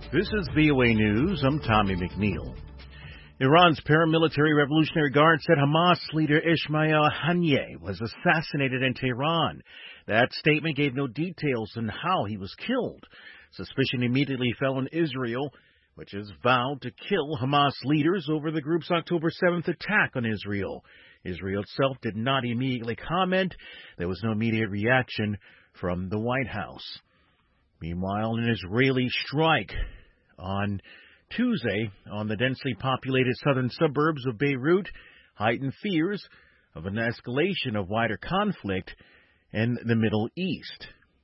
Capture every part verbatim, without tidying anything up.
This is V O A News. I'm Tommy McNeil. Iran's paramilitary Revolutionary Guard said Hamas leader Ismail Haniyeh was assassinated in Tehran. That statement gave no details on how he was killed. Suspicion immediately fell on Israel, which has vowed to kill Hamas leaders over the group's October seventh attack on Israel. Israel itself did not immediately comment. There was no immediate reaction from the White House. Meanwhile, an Israeli strike on Tuesday on the densely populated southern suburbs of Beirut heightened fears of an escalation of wider conflict in the Middle East.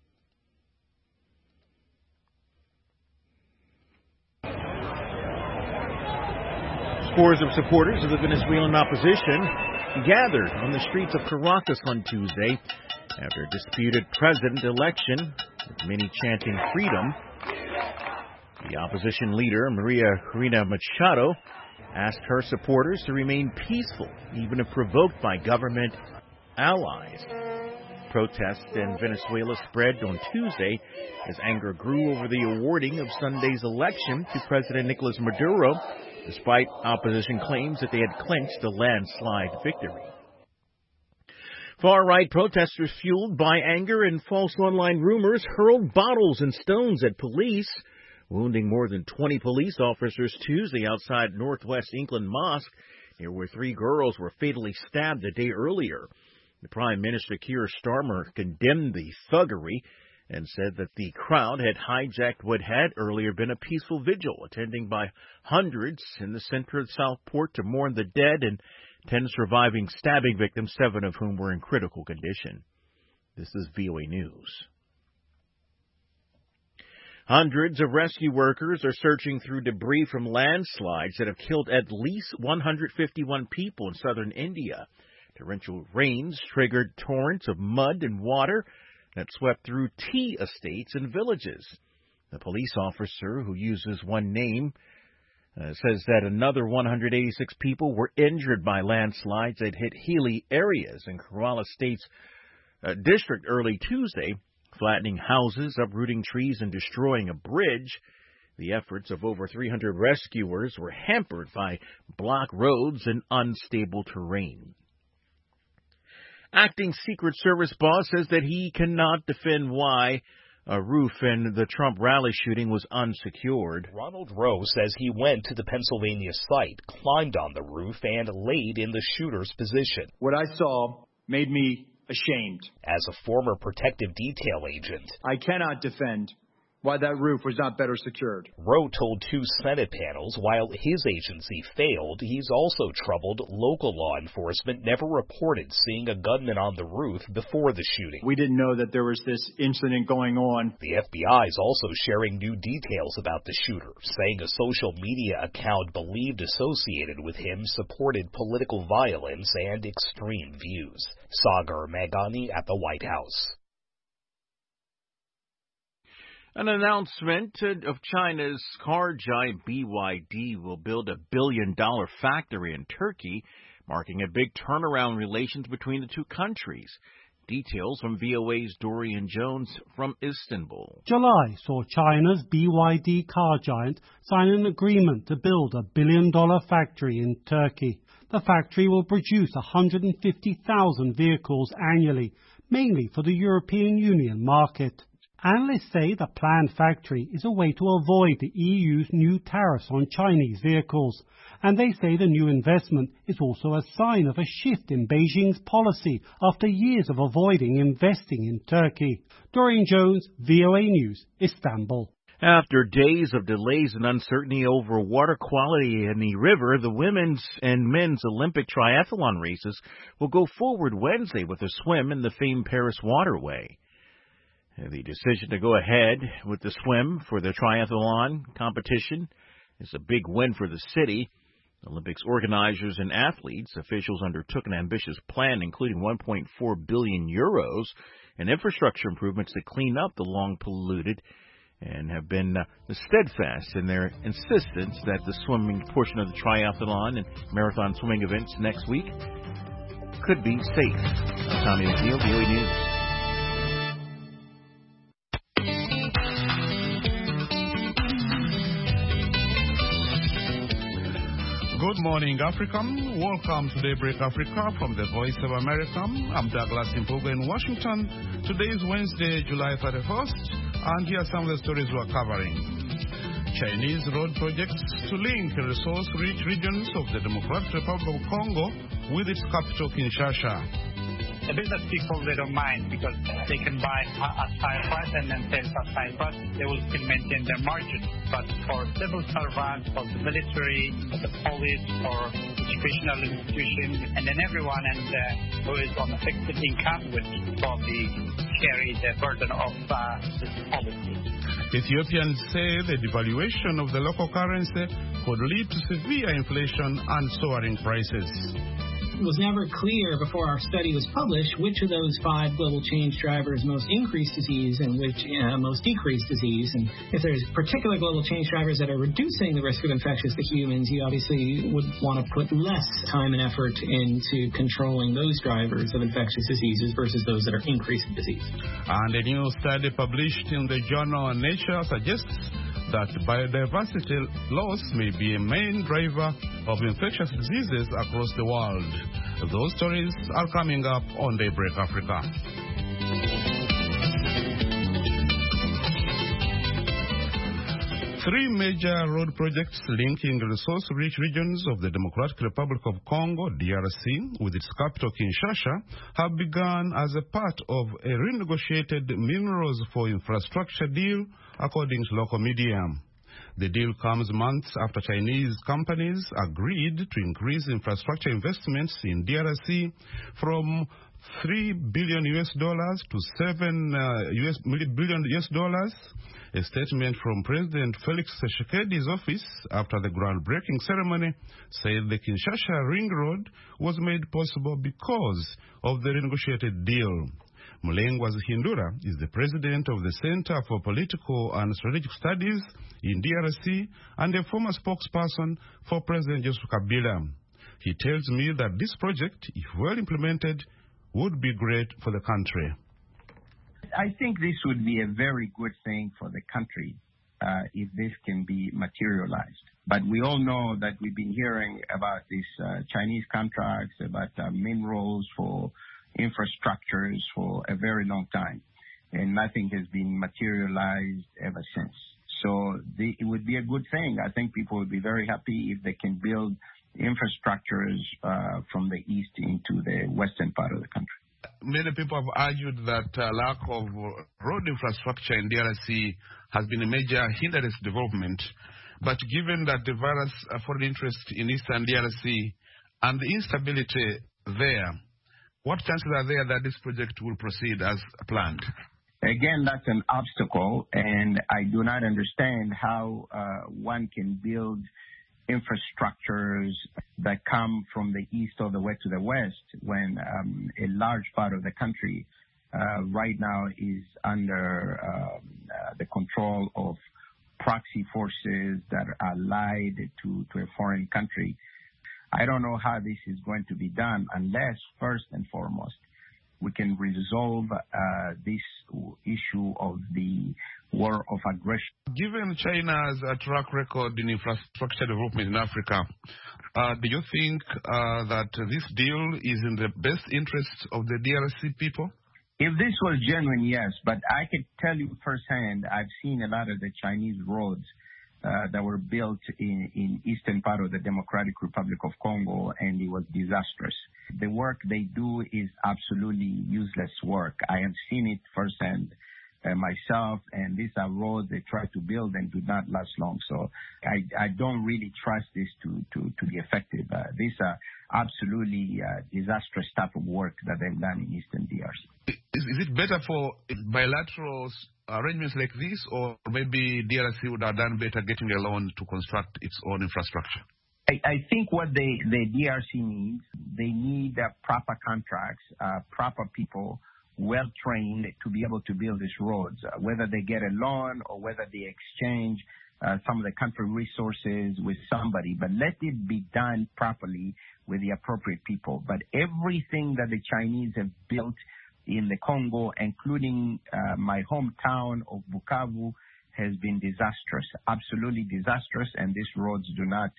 Scores of supporters of the Venezuelan opposition gathered on the streets of Caracas on Tuesday after a disputed president election, with many chanting freedom. The opposition leader, Maria Corina Machado, asked her supporters to remain peaceful, even if provoked by government allies. Protests in Venezuela spread on Tuesday as anger grew over the awarding of Sunday's election to President Nicolas Maduro, despite opposition claims that they had clinched a landslide victory. Far-right protesters, fueled by anger and false online rumors, hurled bottles and stones at police, wounding more than twenty police officers Tuesday outside Northwest England Mosque, near where three girls were fatally stabbed a day earlier. The Prime Minister, Keir Starmer, condemned the thuggery and said that the crowd had hijacked what had earlier been a peaceful vigil, attending by hundreds in the center of Southport to mourn the dead and ten surviving stabbing victims, seven of whom were in critical condition. This is V O A News. Hundreds of rescue workers are searching through debris from landslides that have killed at least one hundred fifty-one people in southern India. Torrential rains triggered torrents of mud and water that swept through tea estates and villages. The police officer, who uses one name, uh, says that another one hundred eighty-six people were injured by landslides that hit hilly areas in Kerala State's uh, district early Tuesday, flattening houses, uprooting trees, and destroying a bridge. The efforts of over three hundred rescuers were hampered by blocked roads and unstable terrain. Acting Secret Service boss says that he cannot defend why a roof in the Trump rally shooting was unsecured. Ronald Rowe says he went to the Pennsylvania site, climbed on the roof, and laid in the shooter's position. What I saw made me ashamed. As a former protective detail agent, I cannot defend why that roof was not better secured. Rowe told two Senate panels while his agency failed, he's also troubled local law enforcement never reported seeing a gunman on the roof before the shooting. We didn't know that there was this incident going on. The F B I is also sharing new details about the shooter, saying a social media account believed associated with him supported political violence and extreme views. Sagar Meghani at the White House. An announcement of China's car giant B Y D will build a billion-dollar factory in Turkey, marking a big turnaround in relations between the two countries. Details from V O A's Dorian Jones from Istanbul. July saw China's B Y D car giant sign an agreement to build a billion-dollar factory in Turkey. The factory will produce one hundred fifty thousand vehicles annually, mainly for the European Union market. Analysts say the planned factory is a way to avoid the E U's new tariffs on Chinese vehicles, and they say the new investment is also a sign of a shift in Beijing's policy after years of avoiding investing in Turkey. Dorian Jones, V O A News, Istanbul. After days of delays and uncertainty over water quality in the river, the women's and men's Olympic triathlon races will go forward Wednesday with a swim in the famed Paris waterway. The decision to go ahead with the swim for the triathlon competition is a big win for the city. Olympics organizers and athletes, officials undertook an ambitious plan, including one point four billion euros in infrastructure improvements to clean up the long polluted, and have been uh, steadfast in their insistence that the swimming portion of the triathlon and marathon swimming events next week could be safe. I'm Tommy McNeil, V O A News. Good morning, Africa. Welcome to Daybreak Africa from the Voice of America. I'm Douglas Impoga in Washington. Today is Wednesday, July thirty-first, and here are some of the stories we're covering. Chinese road projects to link resource-rich regions of the Democratic Republic of Congo with its capital, Kinshasa. The business people, they don't mind because they can buy at high price and then sell at high price. They will still maintain their margin. But for civil servants, for the military, for the police, for educational institutions, and then everyone and uh, who is on a fixed income would probably carry the burden of uh, this policy. Ethiopians say the devaluation of the local currency could lead to severe inflation and soaring prices. It was never clear before our study was published which of those five global change drivers most increase disease and which uh, most decrease disease. And if there's particular global change drivers that are reducing the risk of infections to humans, you obviously would want to put less time and effort into controlling those drivers of infectious diseases versus those that are increasing disease. And a new study published in the journal Nature suggests that biodiversity loss may be a main driver of infectious diseases across the world. Those stories are coming up on Daybreak Africa. Three major road projects linking resource-rich regions of the Democratic Republic of Congo, D R C, with its capital Kinshasa, have begun as a part of a renegotiated Minerals for Infrastructure deal, according to local media. The deal comes months after Chinese companies agreed to increase infrastructure investments in D R C from three billion U S dollars to seven uh, U S billion U S dollars. A statement from President Felix Tshisekedi's office after the groundbreaking ceremony said the Kinshasa Ring Road was made possible because of the renegotiated deal. Mulengwa Hindura is the president of the Center for Political and Strategic Studies in D R C and a former spokesperson for President Joseph Kabila. He tells me that this project, if well implemented, would be great for the country. I think this would be a very good thing for the country uh, if this can be materialized. But we all know that we've been hearing about these uh, Chinese contracts, about uh, minerals for infrastructures for a very long time, and nothing has been materialized ever since. So the, it would be a good thing. I think people would be very happy if they can build infrastructures uh, from the east into the western part of the country. Many people have argued that uh, lack of road infrastructure in D R C has been a major hindrance to development. But given that the virus uh, foreign interest in eastern D R C and the instability there, what chances are there that this project will proceed as planned? Again, that's an obstacle, and I do not understand how uh, one can build infrastructures that come from the east all the way to the west when um, a large part of the country uh, right now is under um, uh, the control of proxy forces that are allied to, to a foreign country. I don't know how this is going to be done unless, first and foremost, we can resolve uh, this issue of the war of aggression. Given China's uh, track record in infrastructure development in Africa, uh, do you think uh, that this deal is in the best interest of the D R C people? If this was genuine, yes, but I can tell you firsthand, I've seen a lot of the Chinese roads Uh, that were built in, in eastern part of the Democratic Republic of Congo, and it was disastrous. The work they do is absolutely useless work. I have seen it firsthand uh, myself, and these are roads they try to build and do not last long. So I, I don't really trust this to, to, to be effective. Uh, these are absolutely uh, disastrous type of work that they've done in eastern D R C. Is, is it better for bilateral arrangements like this, or maybe D R C would have done better getting a loan to construct its own infrastructure? I, I think what they, the D R C needs, they need uh, proper contracts, uh, proper people, well-trained to be able to build these roads, uh, whether they get a loan or whether they exchange uh, some of the country resources with somebody. But let it be done properly with the appropriate people. But everything that the Chinese have built in the Congo, including uh, my hometown of Bukavu, has been disastrous, absolutely disastrous, and these roads do not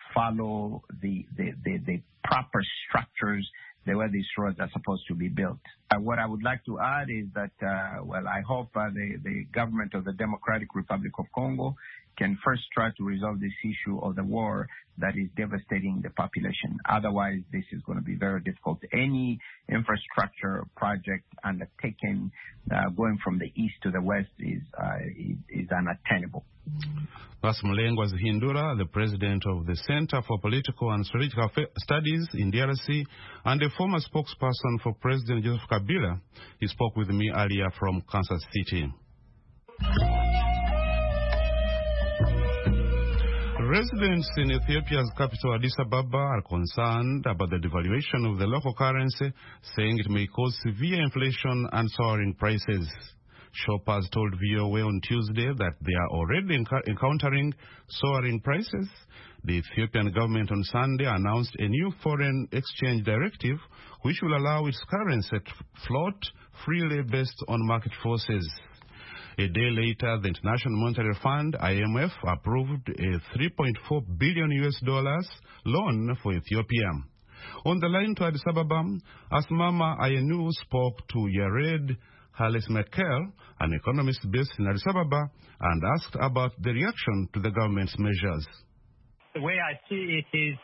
follow the, the, the, the proper structures the way these roads are supposed to be built. Uh, what I would like to add is that, uh, well, I hope uh, the, the government of the Democratic Republic of Congo can first try to resolve this issue of the war that is devastating the population. Otherwise, this is going to be very difficult. Any infrastructure project undertaken uh, going from the east to the west is, uh, is, is unattainable. That's Mlengwa Zihindura, the president of the Center for Political and Strategic Studies in D R C, and a former spokesperson for President Joseph Kabila. He spoke with me earlier from Kansas City. Residents in Ethiopia's capital Addis Ababa are concerned about the devaluation of the local currency, saying it may cause severe inflation and soaring prices. Shoppers told V O A on Tuesday that they are already enc- encountering soaring prices. The Ethiopian government on Sunday announced a new foreign exchange directive which will allow its currency to float freely based on market forces. A day later, the International Monetary Fund, I M F, approved a three point four billion U S dollars loan for Ethiopia. On the line to Addis Ababa, Asmama Ayenu spoke to Yared Halles-Mekel, an economist based in Addis Ababa, and asked about the reaction to the government's measures. The way I see it is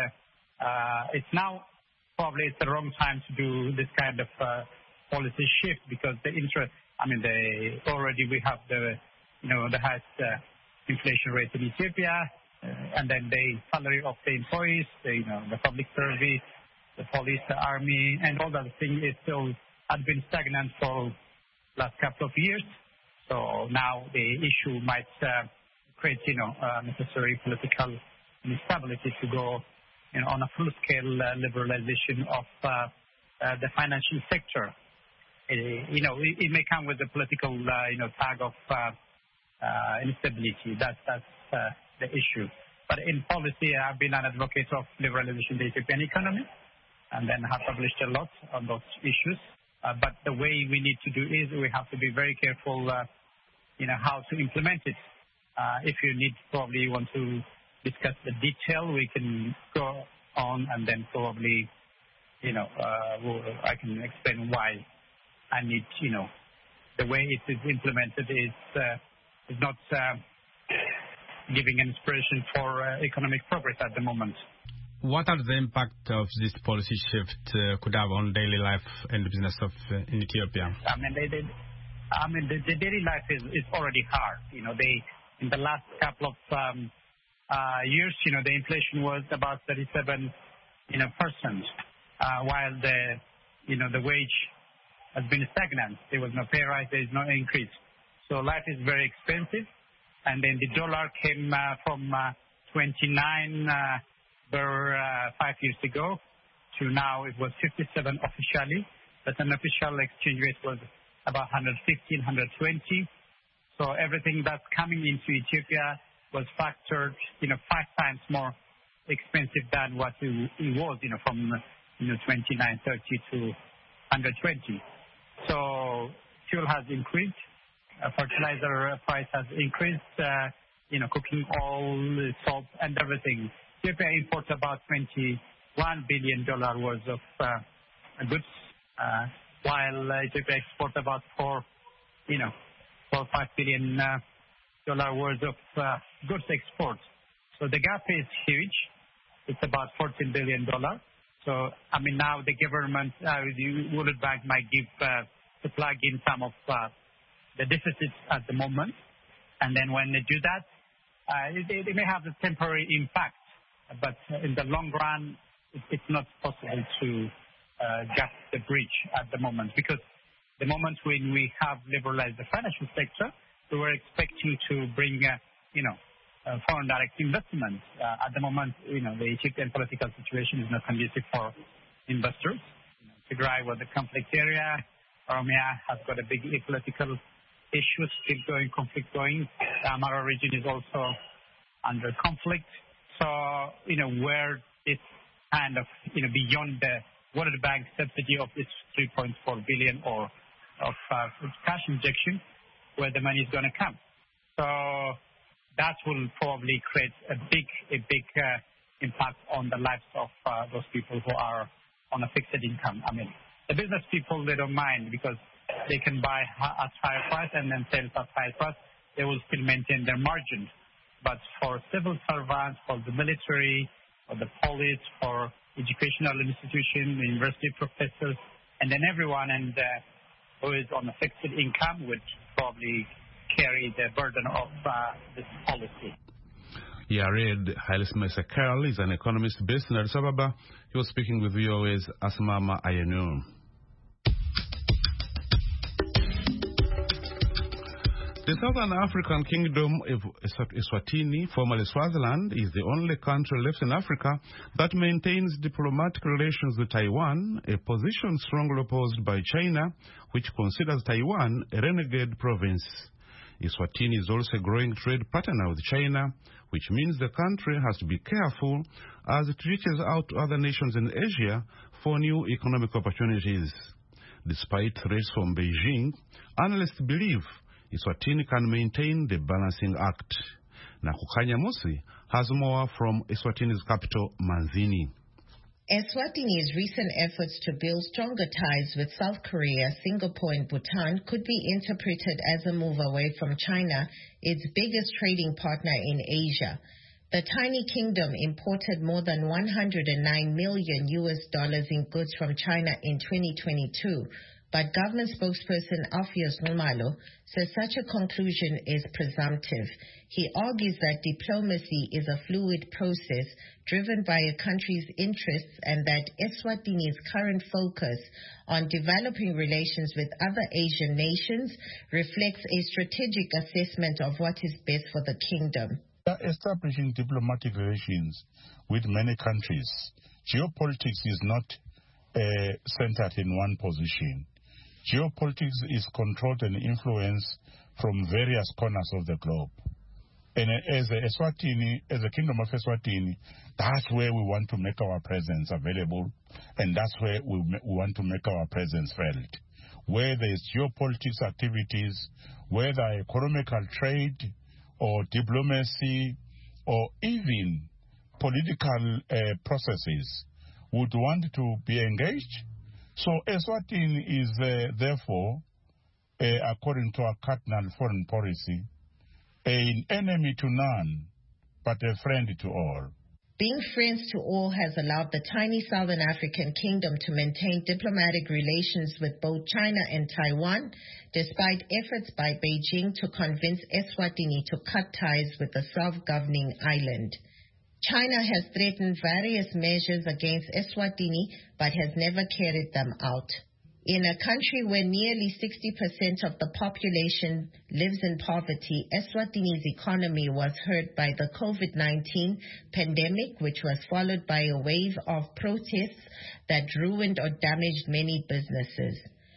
uh, uh, it's now probably it's the wrong time to do this kind of uh, policy shift because the interest, I mean, the, already we have the, you know, the highest uh, inflation rate in Ethiopia, uh, and then the salary of the employees, the, you know, the public service, the police, the army, and all that thing is still had been stagnant for last couple of years. So now the issue might uh, create, you know, uh, necessary political instability to go, you know, on a full-scale uh, liberalization of uh, uh, the financial sector. Uh, you know, it, it may come with the political, uh, you know, tag of uh, uh, instability. That, that's uh, the issue. But in policy, I've been an advocate of liberalization of the Ethiopian economy, and then have published a lot on those issues. Uh, but the way we need to do is we have to be very careful, uh, you know, how to implement it. Uh, if you need, probably you want to discuss the detail, we can go on and then probably, you know, uh, we'll, I can explain why I need, you know, the way it is implemented is, uh, is not uh, giving an inspiration for uh, economic progress at the moment. What are the impact of this policy shift uh, could have on daily life and business of uh, in Ethiopia? I mean, they, they, I mean, the, the daily life is, is already hard. You know, they in the last couple of um, uh, years, you know, the inflation was about thirty-seven, you know, percent, uh, while the, you know, the wage has been stagnant. There was no pay rise, there is no increase. So life is very expensive, and then the dollar came uh, from uh, twenty-nine. Uh, Were, uh, five years ago to now it was fifty-seven officially, but an official exchange rate was about one fifteen, one twenty. So everything that's coming into Ethiopia was factored, you know, five times more expensive than what it, it was, you know, from, you know, twenty-nine thirty to one twenty. So fuel has increased, uh, fertilizer price has increased, uh, you know, cooking oil, salt, and everything. Ethiopia imports about twenty-one billion dollars worth of uh, goods, uh, while uh, Ethiopia exports about four, you know, four five billion dollars uh, worth of uh, goods exports. So the gap is huge. It's about fourteen billion dollars. So I mean, now the government, uh, the World Bank might give uh, to plug in some of uh, the deficits at the moment, and then when they do that, uh, they, they may have a temporary impact. But in the long run, it's not possible to uh, gut the breach at the moment, because the moment when we have liberalized the financial sector, we were expecting to bring, uh, you know, uh, foreign direct investment. Uh, at the moment, you know, the Ethiopian political situation is not conducive for investors. You know, Tigray was a conflict area. Oromia has got a big political issue still going, conflict going. The Amara region is also under conflict. So, you know, where it's kind of, you know, beyond the World Bank subsidy of this three point four billion dollars or of uh, cash injection, where the money is going to come. So that will probably create a big, a big uh, impact on the lives of uh, those people who are on a fixed income. I mean, the business people, they don't mind because they can buy at higher price and then sell at higher price. They will still maintain their margins. But for civil servants, for the military, for the police, for educational institutions, university professors, and then everyone and uh, who is on a fixed income would probably carry the burden of uh, this policy. Yared Haile-Selassie is an economist based in Addis Ababa. He was speaking with V O A's Asmama Ayenu. The Southern African Kingdom of Eswatini, formerly Swaziland, is the only country left in Africa that maintains diplomatic relations with Taiwan, a position strongly opposed by China, which considers Taiwan a renegade province. Eswatini is also a growing trade partner with China, which means the country has to be careful as it reaches out to other nations in Asia for new economic opportunities. Despite threats from Beijing, analysts believe Eswatini can maintain the balancing act. Nakukanya Musi has more from Eswatini's capital, Manzini. Eswatini's recent efforts to build stronger ties with South Korea, Singapore, and Bhutan could be interpreted as a move away from China, its biggest trading partner in Asia. The tiny kingdom imported more than one hundred nine million U S dollars in goods from China in twenty twenty-two. But government spokesperson Alpheus Nxumalo says such a conclusion is presumptive. He argues that diplomacy is a fluid process driven by a country's interests and that Eswatini's current focus on developing relations with other Asian nations reflects a strategic assessment of what is best for the kingdom. Establishing diplomatic relations with many countries, geopolitics is not uh, centered in one position. Geopolitics is controlled and influenced from various corners of the globe. And as a Eswatini, as a Kingdom of Eswatini, that's where we want to make our presence available, and that's where we, we want to make our presence felt. Where there is geopolitics activities, whether economical trade or diplomacy or even political uh, processes would want to be engaged. So Eswatini is uh, therefore, uh, according to our cardinal foreign policy, an enemy to none, but a friend to all. Being friends to all has allowed the tiny Southern African kingdom to maintain diplomatic relations with both China and Taiwan, despite efforts by Beijing to convince Eswatini to cut ties with the self-governing island. China has threatened various measures against Eswatini, but has never carried them out. In a country where nearly sixty percent of the population lives in poverty, Eswatini's economy was hurt by the COVID nineteen pandemic, which was followed by a wave of protests that ruined or damaged many businesses.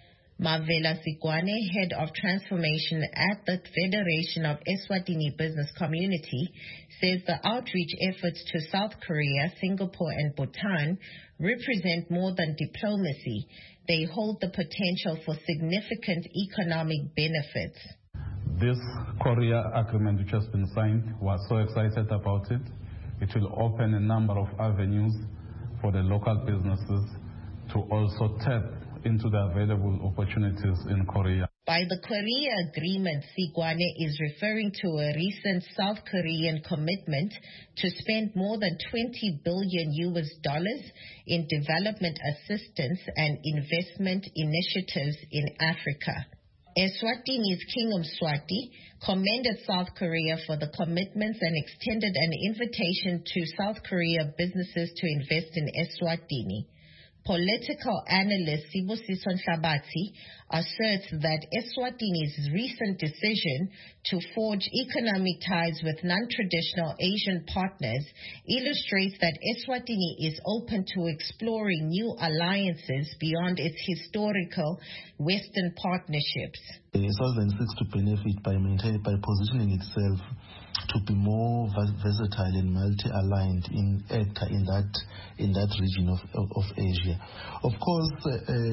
Mavela Sikwane, head of transformation at the Federation of Eswatini Business Community, says the outreach efforts to South Korea, Singapore, and Bhutan represent more than diplomacy. They hold the potential for significant economic benefits. This Korea agreement which has been signed, we're so excited about it. It will open a number of avenues for the local businesses to also tap into the available opportunities in Korea. By the Korea agreement, Sikwane is referring to a recent South Korean commitment to spend more than twenty billion U S dollars in development assistance and investment initiatives in Africa. Eswatini's King Mswati commended South Korea for the commitments and extended an invitation to South Korea businesses to invest in Eswatini. Political analyst Sibusiso Nhlabathi asserts that Eswatini's recent decision to forge economic ties with non-traditional Asian partners illustrates that Eswatini is open to exploring new alliances beyond its historical Western partnerships. Swaziland seeks to benefit by maintaining, by positioning itself to be more versatile and multi-aligned in EDCA, in that in that region of of, of Asia. Of course, uh,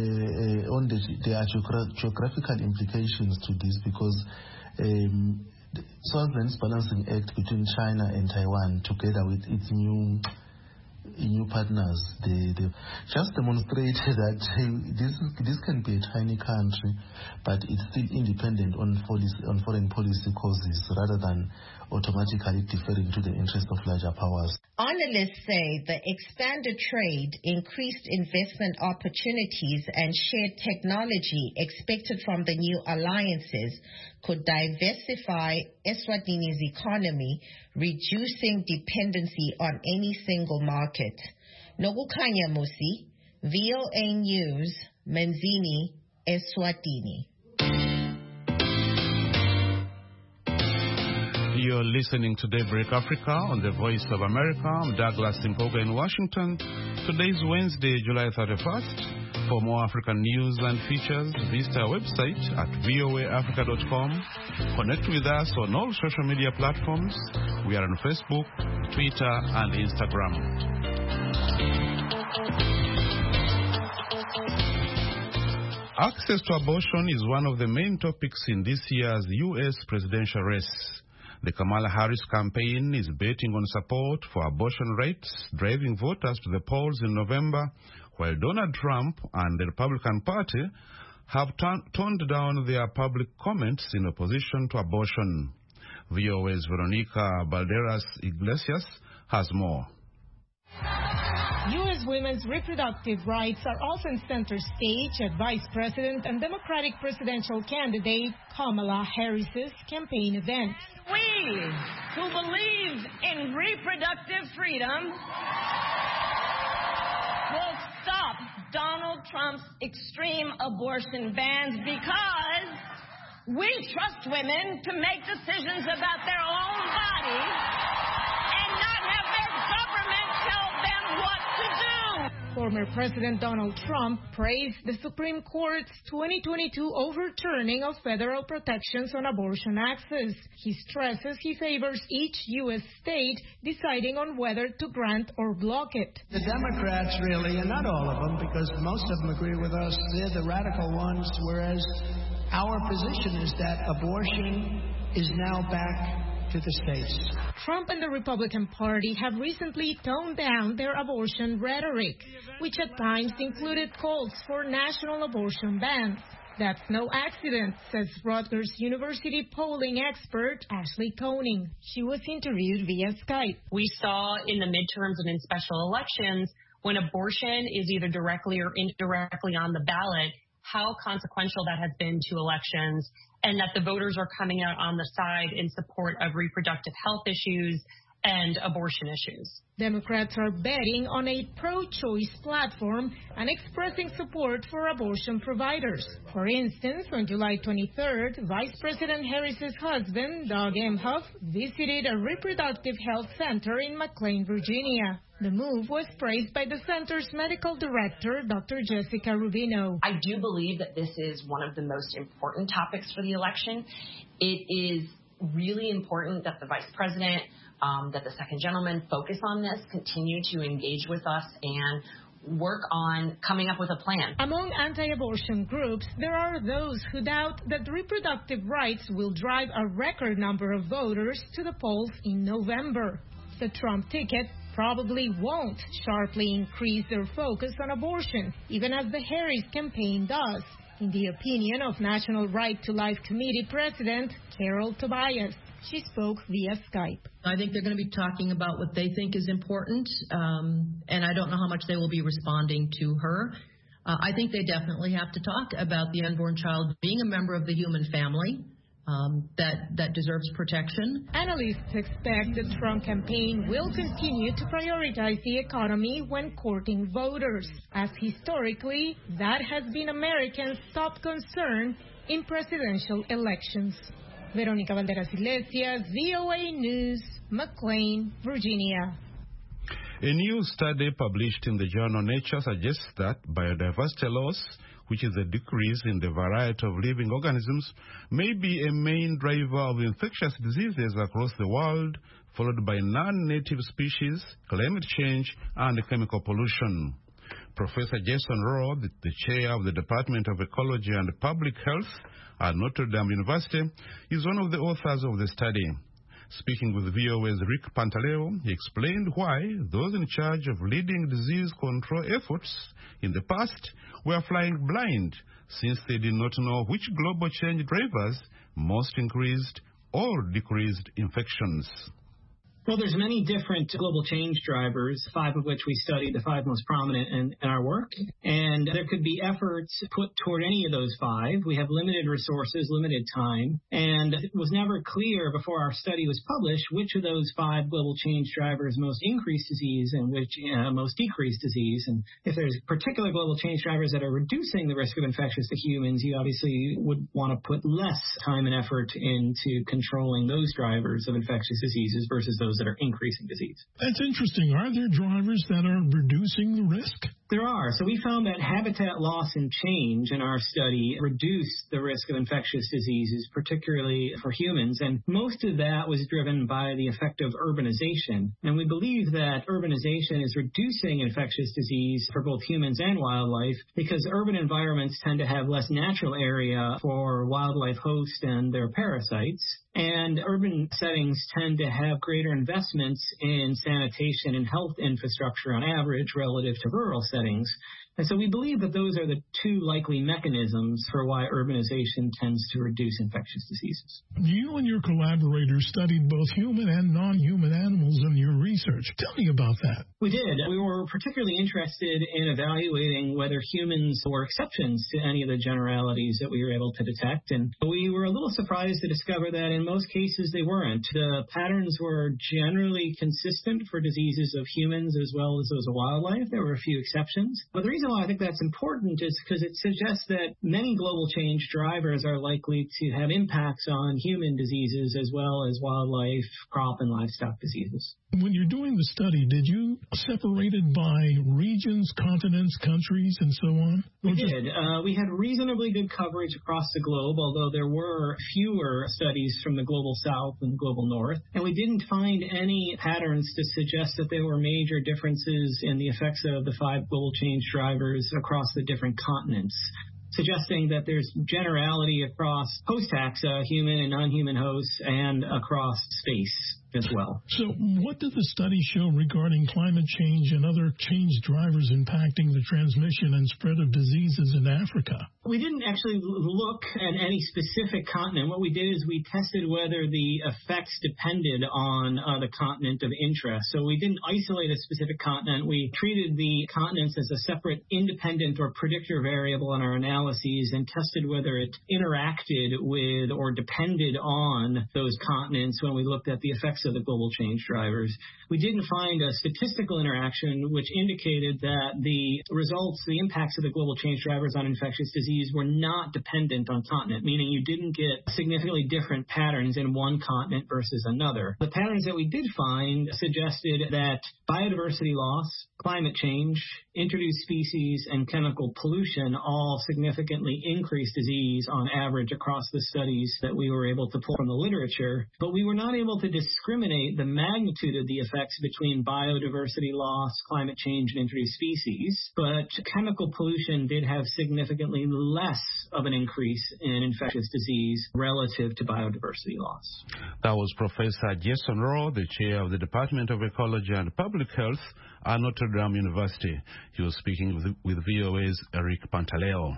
uh, on the, there are geogra- geographical implications to this because um, Swaziland's balancing act between China and Taiwan, together with its new new partners. They, they just demonstrate that this this can be a tiny country, but it's still independent on policy, on foreign policy causes rather than automatically deferring to the interest of larger powers. Analysts say the expanded trade, increased investment opportunities, and shared technology expected from the new alliances could diversify Eswatini's economy, reducing dependency on any single market. Nokukhanya Musi, V O A News, Manzini, Eswatini. You're listening to Daybreak Africa on the Voice of America. I'm Douglas Simpoga in Washington. Today is Wednesday, July thirty-first. For more African news and features, visit our website at V O A Africa dot com. Connect with us on all social media platforms. We are on Facebook, Twitter, and Instagram. Access to abortion is one of the main topics in this year's U S presidential race. The Kamala Harris campaign is betting on support for abortion rights, driving voters to the polls in November, while Donald Trump and the Republican Party have ton- toned down their public comments in opposition to abortion. V O A's Veronica Balderas Iglesias has more. U S women's reproductive rights are often center stage at Vice President and Democratic presidential candidate Kamala Harris's campaign events. We who believe in reproductive freedom will stop Donald Trump's extreme abortion bans because we trust women to make decisions about their own bodies and not have their government tell them what to do. Former President Donald Trump praised the Supreme Court's twenty twenty-two overturning of federal protections on abortion access. He stresses he favors each U S state deciding on whether to grant or block it. The Democrats really, and not all of them, because most of them agree with us, they're the radical ones, whereas our position is that abortion is now back to the states. Trump and the Republican Party have recently toned down their abortion rhetoric, which at times included calls for national abortion bans. That's no accident, says Rutgers University polling expert Ashley Koning. She was interviewed via Skype. We saw in the midterms and in special elections, when abortion is either directly or indirectly on the ballot, how consequential that has been to elections, and that the voters are coming out on the side in support of reproductive health issues and abortion issues. Democrats are betting on a pro-choice platform and expressing support for abortion providers. For instance, on July twenty-third, Vice President Harris's husband, Doug Emhoff, visited a reproductive health center in McLean, Virginia. The move was praised by the center's medical director, Doctor Jessica Rubino. I do believe that this is one of the most important topics for the election. It is really important that the Vice President, um, that the Second Gentleman focus on this, continue to engage with us and work on coming up with a plan. Among anti-abortion groups, there are those who doubt that reproductive rights will drive a record number of voters to the polls in November. The Trump ticket probably won't sharply increase their focus on abortion, even as the Harris campaign does, in the opinion of National Right to Life Committee President Carol Tobias. She spoke via Skype. I think they're going to be talking about what they think is important, um, and I don't know how much they will be responding to her. Uh, I think they definitely have to talk about the unborn child being a member of the human family. Um, that, that deserves protection. Analysts expect the Trump campaign will continue to prioritize the economy when courting voters, as historically that has been Americans' top concern in presidential elections. Veronica Balderas Iglesias, V O A News, McLean, Virginia. A new study published in the journal Nature suggests that biodiversity loss, which is a decrease in the variety of living organisms, may be a main driver of infectious diseases across the world, followed by non-native species, climate change, and chemical pollution. Professor Jason Rowe, the, the chair of the Department of Ecology and Public Health at Notre Dame University, is one of the authors of the study. Speaking with V O A's Rick Pantaleo, he explained why those in charge of leading disease control efforts in the past were flying blind, since they did not know which global change drivers most increased or decreased infections. Well, there's many different global change drivers, five of which we studied, the five most prominent in, in our work. And there could be efforts put toward any of those five. We have limited resources, limited time, and it was never clear before our study was published which of those five global change drivers most increased disease and which uh, most decreased disease. And if there's particular global change drivers that are reducing the risk of infections to humans, you obviously would want to put less time and effort into controlling those drivers of infectious diseases versus those that are increasing disease. That's interesting. Are there drivers that are reducing the risk? There are. So we found that habitat loss and change in our study reduced the risk of infectious diseases, particularly for humans. And most of that was driven by the effect of urbanization. And we believe that urbanization is reducing infectious disease for both humans and wildlife because urban environments tend to have less natural area for wildlife hosts and their parasites. And urban settings tend to have greater investments in sanitation and health infrastructure on average relative to rural settings. And so we believe that those are the two likely mechanisms for why urbanization tends to reduce infectious diseases. You and your collaborators studied both human and non-human animals in your research. Tell me about that. We did. We were particularly interested in evaluating whether humans were exceptions to any of the generalities that we were able to detect. And we were a little surprised to discover that in most cases they weren't. The patterns were generally consistent for diseases of humans as well as those of wildlife. There were a few exceptions. But the reason why I think that's important is because it suggests that many global change drivers are likely to have impacts on human diseases as well as wildlife, crop, and livestock diseases. When you're doing the study, did you separate it by regions, continents, countries, and so on? We did. Uh, we had reasonably good coverage across the globe, although there were fewer studies from the global south and the global north. And we didn't find any patterns to suggest that there were major differences in the effects of the five global change drivers across the different continents, suggesting that there's generality across host taxa, human and non-human hosts, and across space as well. So what did the study show regarding climate change and other change drivers impacting the transmission and spread of diseases in Africa? We didn't actually look at any specific continent. What we did is we tested whether the effects depended on uh, the continent of interest. So we didn't isolate a specific continent. We treated the continents as a separate independent or predictor variable in our analyses and tested whether it interacted with or depended on those continents when we looked at the effects of the global change drivers. We didn't find a statistical interaction which indicated that the results, the impacts of the global change drivers on infectious disease were not dependent on continent, meaning you didn't get significantly different patterns in one continent versus another. The patterns that we did find suggested that biodiversity loss, climate change, introduced species, and chemical pollution all significantly increased disease on average across the studies that we were able to pull from the literature, but we were not able to discriminate the magnitude of the effects between biodiversity loss, climate change, and introduced species, but chemical pollution did have significantly less of an increase in infectious disease relative to biodiversity loss. That was Professor Jason Rowe, the chair of the Department of Ecology and Public Health at Notre Dame University. He was speaking with, with V O A's Eric Pantaleo.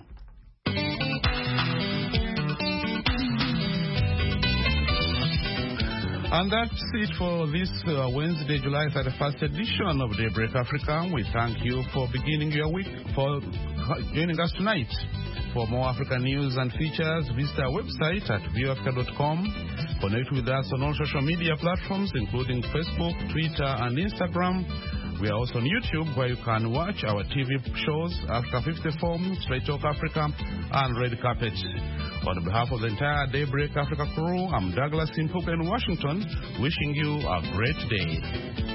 And that's it for this uh, Wednesday, July thirty-first edition of Daybreak Africa. We thank you for beginning your week, for joining us tonight. For more African news and features, visit our website at view africa dot com. Connect with us on all social media platforms, including Facebook, Twitter, and Instagram. We are also on YouTube, where you can watch our T V shows, Africa fifty-four, Straight Talk Africa, and Red Carpet. On behalf of the entire Daybreak Africa crew, I'm Douglas Impuga in Washington, wishing you a great day.